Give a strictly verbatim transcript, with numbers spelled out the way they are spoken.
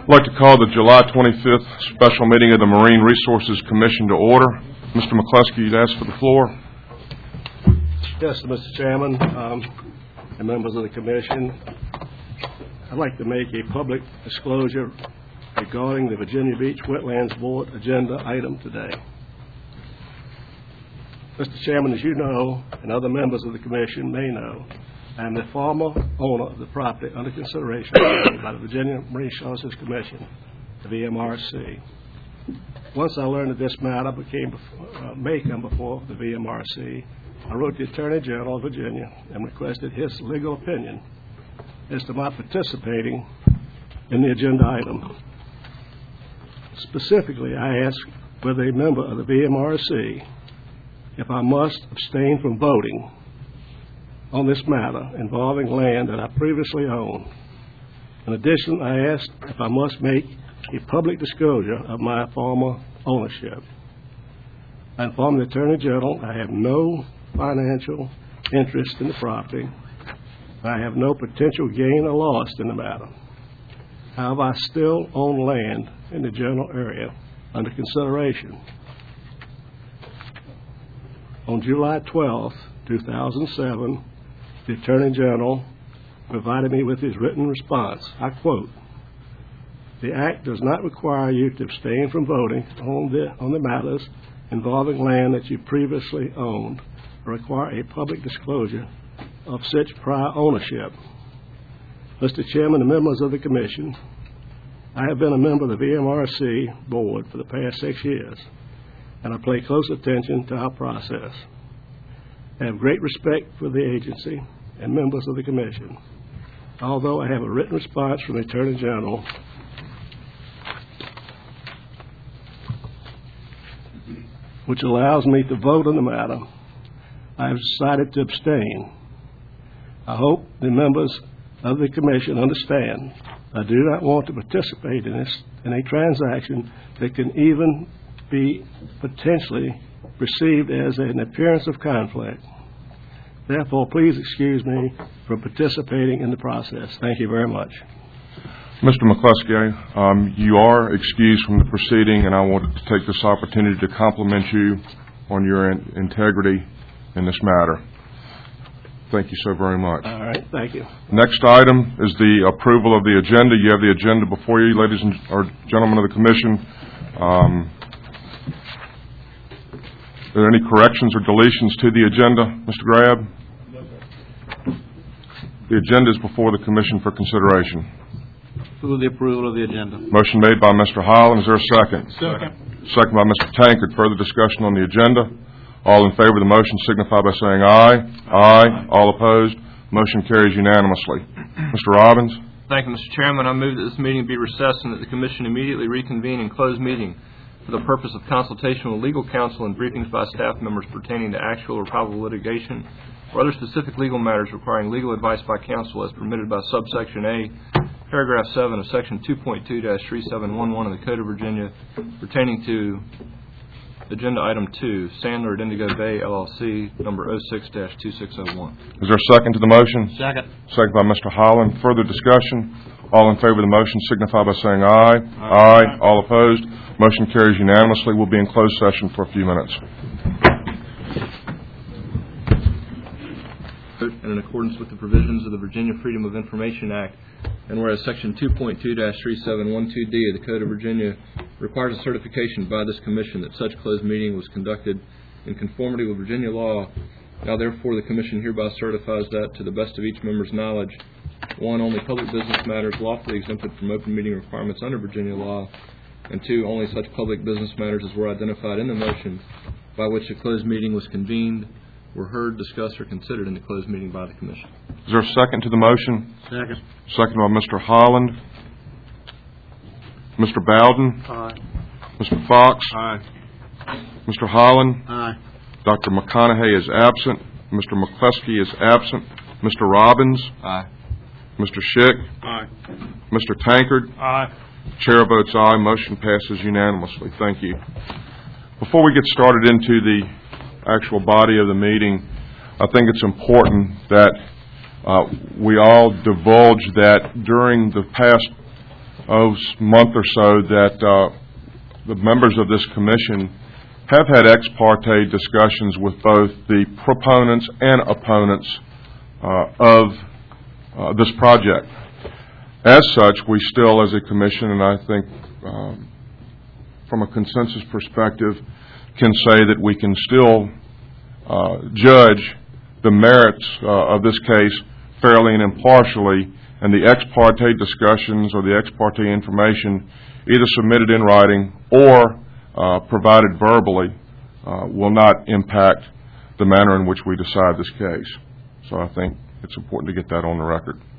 I'd like to call the July twenty-fifth special meeting of the Marine Resources Commission to order. Mister McCluskey, you'd ask for the floor. Yes, Mister Chairman um, and members of the Commission, I'd like to make a public disclosure regarding the Virginia Beach Wetlands Board agenda item today. Mister Chairman, as you know, and other members of the Commission may know, I am the former owner of the property under consideration by the Virginia Marine Resources Commission, the V M R C. Once I learned that this matter became, uh, may come before the V M R C, I wrote the Attorney General of Virginia and requested his legal opinion as to my participating in the agenda item. Specifically, I asked whether a member of the V M R C, if I must abstain from voting on this matter involving land that I previously owned. In addition, I asked if I must make a public disclosure of my former ownership. I informed the Attorney General I have no financial interest in the property. I have no potential gain or loss in the matter. However, I still own land in the general area under consideration. On July twelfth, two thousand seven, the Attorney General provided me with his written response. I quote, "The Act does not require you to abstain from voting on the, on the matters involving land that you previously owned or require a public disclosure of such prior ownership." Mister Chairman and members of the Commission, I have been a member of the V M R C board for the past six years, and I pay close attention to our process. I have great respect for the agency and members of the Commission. Although I have a written response from the Attorney General which allows me to vote on the matter, I have decided to abstain. I hope the members of the Commission understand I do not want to participate in this in a transaction that can even be potentially perceived as an appearance of conflict. Therefore, please excuse me from participating in the process. Thank you very much. Mister McCluskey, um, you are excused from the proceeding, and I wanted to take this opportunity to compliment you on your in- integrity in this matter. Thank you so very much. All right, thank you. Next item is the approval of the agenda. You have the agenda before you, ladies and or gentlemen of the Commission. Um, are there any corrections or deletions to the agenda, Mister Grab? No, sir. The agenda is before the Commission for consideration. Move the approval of the agenda. Motion made by Mister Holland. Is there a second? Second. Second by Mister Tankard. Further discussion on the agenda? All in favor of the motion signify by saying aye. Aye. Aye. All opposed? Motion carries unanimously. Mister Robbins? Thank you, Mister Chairman. I move that this meeting be recessed and that the Commission immediately reconvene in closed meeting for the purpose of consultation with legal counsel and briefings by staff members pertaining to actual or probable litigation or other specific legal matters requiring legal advice by counsel as permitted by subsection A, paragraph seven of section two point two dash three seven one one of the Code of Virginia pertaining to agenda item two, Sandler at Indigo Bay, L L C, number oh six dash two six oh one. Is there a second to the motion? Second. Second by Mister Holland. Further discussion? All in favor of the motion signify by saying aye. Aye. Aye. All opposed? Motion carries unanimously. We'll be in closed session for a few minutes. And in accordance with the provisions of the Virginia Freedom of Information Act, and whereas Section two point two dash three seven one two D of the Code of Virginia requires a certification by this Commission that such closed meeting was conducted in conformity with Virginia law, now therefore the Commission hereby certifies that, to the best of each member's knowledge, one, only public business matters lawfully exempted from open meeting requirements under Virginia law, and two, only such public business matters as were identified in the motion by which a closed meeting was convened were heard, discussed, or considered in the closed meeting by the Commission. Is there a second to the motion? Second. Second by Mister Holland. Mister Bowden? Aye. Mister Fox? Aye. Mister Holland? Aye. Doctor McConaughey is absent. Mister McCluskey is absent. Mister Robbins? Aye. Mister Schick? Aye. Mister Tankard? Aye. Chair votes aye. Motion passes unanimously. Thank you. Before we get started into the actual body of the meeting, I think it's important that uh, we all divulge that during the past oh, s- month or so that uh, the members of this commission have had ex parte discussions with both the proponents and opponents uh, of uh, this project. As such, we still, as a commission, and I think um, from a consensus perspective, can say that we can still uh, judge the merits uh, of this case fairly and impartially, and the ex parte discussions or the ex parte information, either submitted in writing or uh, provided verbally, uh, will not impact the manner in which we decide this case. So I think it's important to get that on the record.